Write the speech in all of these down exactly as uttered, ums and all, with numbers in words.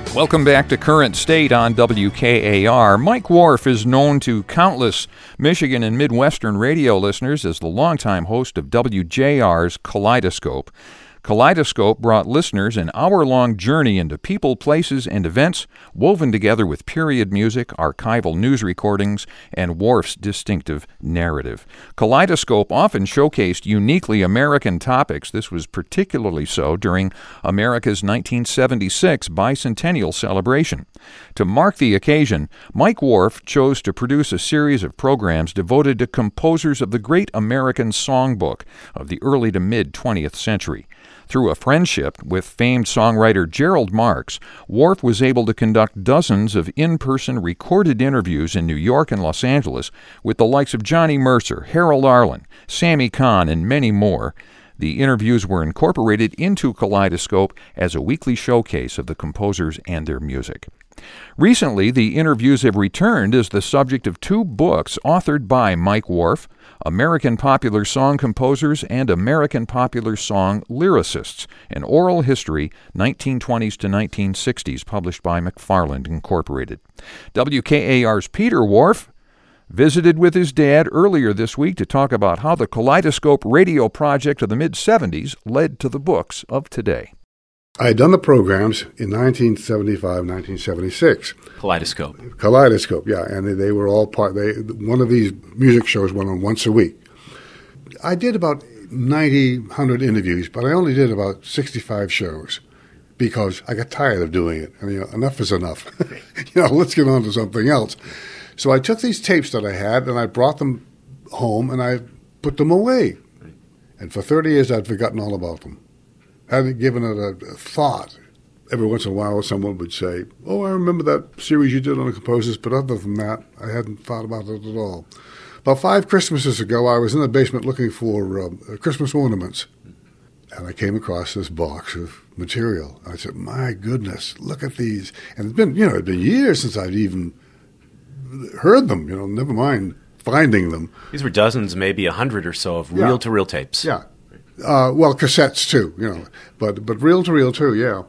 Welcome back to Current State on W K A R. Mike Wharf is known to countless Michigan and Midwestern radio listeners as the longtime host of W J R's Kaleidoscope. Kaleidoscope brought listeners an hour-long journey into people, places, and events woven together with period music, archival news recordings, and Wharf's distinctive narrative. Kaleidoscope often showcased uniquely American topics. This was particularly so during America's nineteen seventy-six bicentennial celebration. To mark the occasion, Mike Wharf chose to produce a series of programs devoted to composers of the great American songbook of the early to mid-twentieth century. Through a friendship with famed songwriter Gerald Marks, Wharf was able to conduct dozens of in-person recorded interviews in New York and Los Angeles with the likes of Johnny Mercer, Harold Arlen, Sammy Cahn, and many more. The interviews were incorporated into Kaleidoscope as a weekly showcase of the composers and their music. Recently, the interviews have returned as the subject of two books authored by Mike Wharf, American Popular Song Composers and American Popular Song Lyricists, an oral history, nineteen twenties to nineteen sixties, published by McFarland Incorporated. W K A R's Peter Wharf visited with his dad earlier this week to talk about how the Kaleidoscope radio project of the mid-seventies led to the books of today. I had done the programs in nineteen seventy-five, nineteen seventy-six. Kaleidoscope. Kaleidoscope, yeah, and they, they were all part. They one of these music shows went on once a week. I did about ninety, one hundred interviews, but I only did about sixty-five shows because I got tired of doing it. I mean, you know, enough is enough. you know, let's get on to something else. So I took these tapes that I had and I brought them home and I put them away. And for thirty years, I'd forgotten all about them. I hadn't given it a, a thought. Every once in a while, someone would say, oh, I remember that series you did on the composers, but other than that, I hadn't thought about it at all. About five Christmases ago, I was in the basement looking for um, Christmas ornaments, and I came across this box of material. I said, my goodness, look at these. And it's been, you know, it'd been years since I'd even heard them, you know, never mind finding them. These were dozens, maybe a hundred or so of Yeah. reel-to-reel tapes. Yeah. Uh, well, cassettes too, you know, but but reel to reel too, yeah.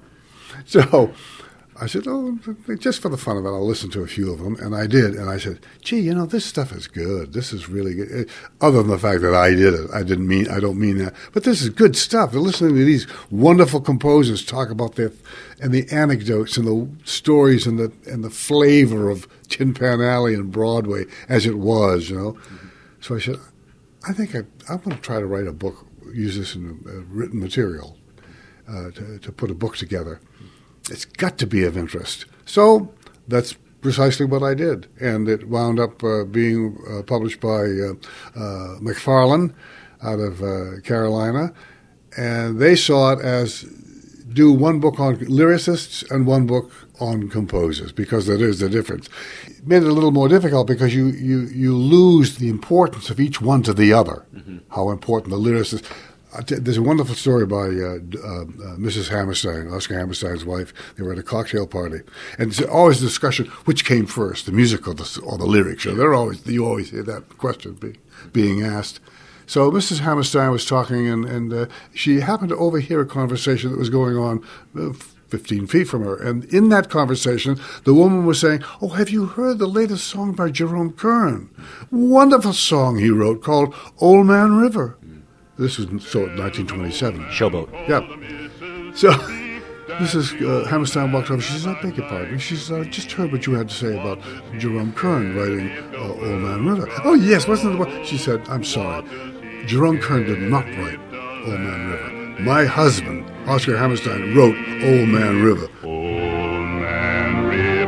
So I said, oh, just for the fun of it, I'll listen to a few of them, and I did. And I said, gee, you know, this stuff is good. This is really good. Other than the fact that I did it, I didn't mean, I don't mean that, but this is good stuff. They're listening to these wonderful composers talk about their and the anecdotes and the stories and the and the flavor of Tin Pan Alley and Broadway as it was, you know. Mm-hmm. So I said, I think I, I'm going to try to write a book. Use this in uh, written material uh, to, to put a book together. It's got to be of interest. So that's precisely what I did. And it wound up uh, being uh, published by uh, uh, McFarland out of uh, Carolina. And they saw it as do one book on lyricists and one book on composers, because there is a difference. It made it a little more difficult because you, you, you lose the importance of each one to the other, mm-hmm. how important the lyricist. There's a wonderful story by uh, uh, uh, Missus Hammerstein, Oscar Hammerstein's wife. They were at a cocktail party, and it's always a discussion: which came first, the music or the or the lyrics? So they're always you always hear that question be, being asked. So Missus Hammerstein was talking, and and uh, she happened to overhear a conversation that was going on uh, fifteen feet from her. And in that conversation, the woman was saying, "Oh, have you heard the latest song by Jerome Kern? Wonderful song he wrote called Old Man River." This was so nineteen twenty-seven. Showboat. Yeah. So Missus Uh, Hammerstein walked over. She says, I beg your pardon. She says, I just heard what you had to say about Jerome Kern writing uh, Old Man River. Oh, yes, wasn't it the one? She said, I'm sorry. Jerome Kern did not write Old Man River. My husband, Oscar Hammerstein, wrote Old Man River. Old Man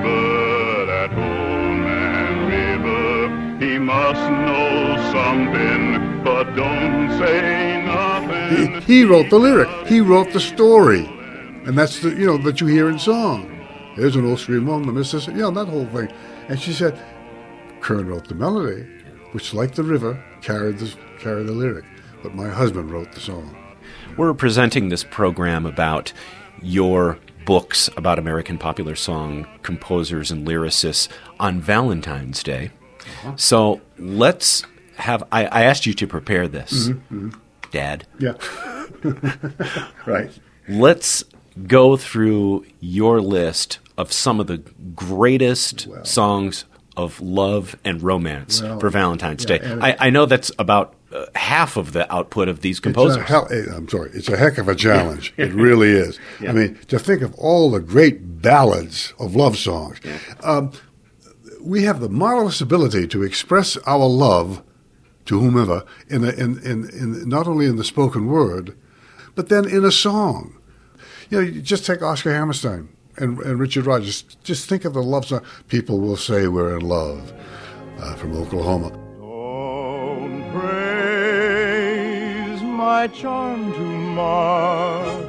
River, that old man river, he must know something, but don't say nothing. He, he wrote the lyric. He wrote the story. And that's the, you know, that you hear in song. There's an old stream on the Mississippi, you know, that whole thing. And she said, Kern wrote the melody, which, like the river, carried the, carried the lyric. But my husband wrote the song. We're presenting this program about your books about American popular song composers and lyricists on Valentine's Day. Uh-huh. So let's have, I, I asked you to prepare this, mm-hmm, mm-hmm. Dad. Yeah. Right. Let's go through your list of some of the greatest Well. songs of love and romance Well, for Valentine's yeah, Day. and I, I know that's about uh, half of the output of these It's composers. a hell, eh, I'm sorry, it's a heck of a challenge. It really is. I mean, to think of all the great ballads of love songs. Um, we have the marvelous ability to express our love to whomever in, a, in, in, in not only in the spoken word, but then in a song. You know, you just take Oscar Hammerstein and, and Richard Rodgers. Just think of the love song. People will say we're in love, uh, from Oklahoma. Don't praise my charm too much.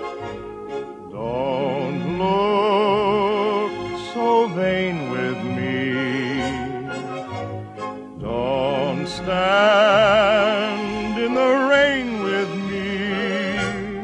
Don't look so vain with me. Don't stand in the rain with me.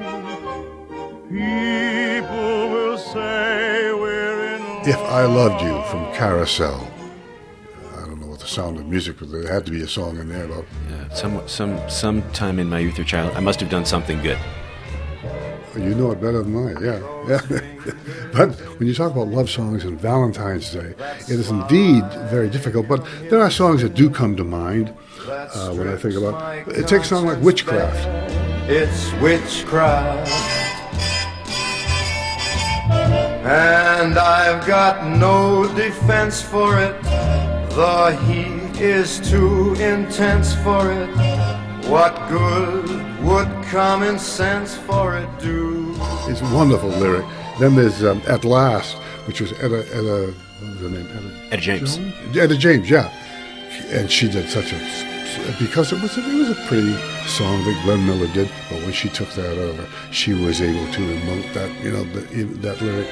People will say we're in love. If I Loved You from Carousel. I don't know what the Sound of Music, but there had to be a song in there about. Yeah, some, some, sometime in my youth or child, I must have done something good. You know it better than I, yeah. yeah. But when you talk about love songs and Valentine's Day, it is indeed very difficult. But there are songs that do come to mind uh, when I think about it. It takes a song like Witchcraft. It's witchcraft, and I've got no defense for it. The heat is too intense for it. What good would common sense for it do? It's a wonderful lyric. Then there's um, At Last, which was Etta, Etta, what was her name? Etta, Etta James. Jones? Etta James, yeah. And she did such a, because it was, a, it was a pretty song that Glenn Miller did, but when she took that over, she was able to emote that, you know, the, that lyric.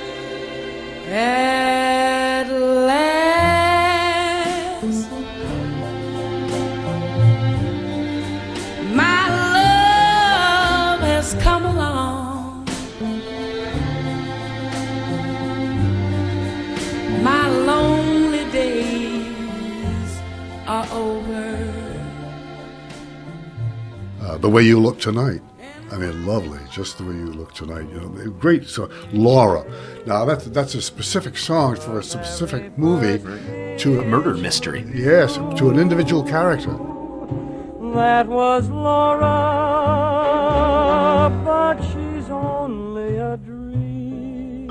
At last, my love has come along. My lonely days are over. Uh, the Way You Look Tonight. I mean, lovely, just the way you look tonight. You know, great song. Laura. Now that's that's a specific song for a specific movie, to A murder mystery. Yes, to an individual character. That was Laura, but she's only a dream.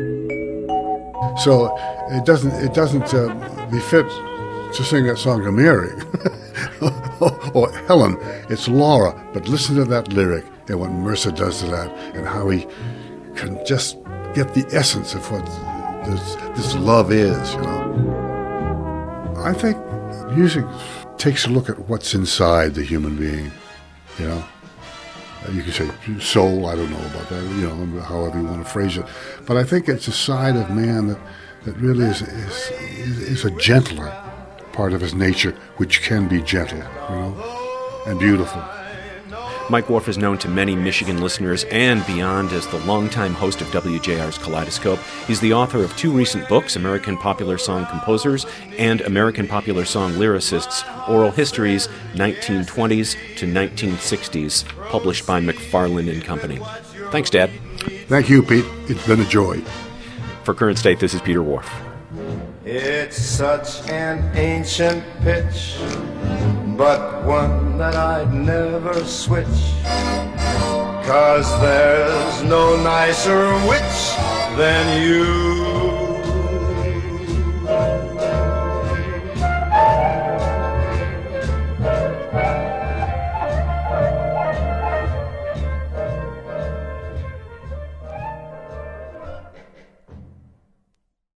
So it doesn't it doesn't uh, befit to sing that song to Mary or Helen. It's Laura. But listen to that lyric and what Mercer does to that, and how he can just get the essence of what this, this love is. You know, I think music takes a look at what's inside the human being. You know, you can say soul. I don't know about that. You know, however you want to phrase it. But I think it's a side of man that that really is is is a gentler part of his nature, which can be gentle, you know, and beautiful. Mike Whorf is known to many Michigan listeners and beyond as the longtime host of W J R's Kaleidoscope. He's the author of two recent books, American Popular Song Composers and American Popular Song Lyricists, Oral Histories, nineteen twenties to nineteen sixties, published by McFarland and Company. Thanks, Dad. Thank you, Pete. It's been a joy. For Current State, this is Peter Whorf. It's such an ancient pitch, but one that I'd never switch. 'Cause there's no nicer witch than you.